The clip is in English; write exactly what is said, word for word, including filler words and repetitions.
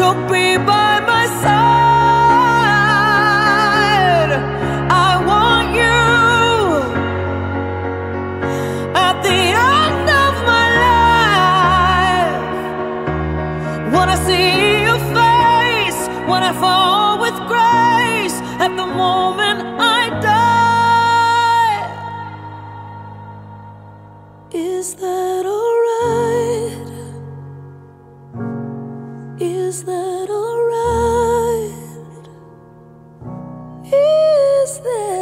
you'll be by my side. I want you at the end of my life. Wanna see your face when I fall with grace at the moment I die. Is that alright? Is that alright? Is that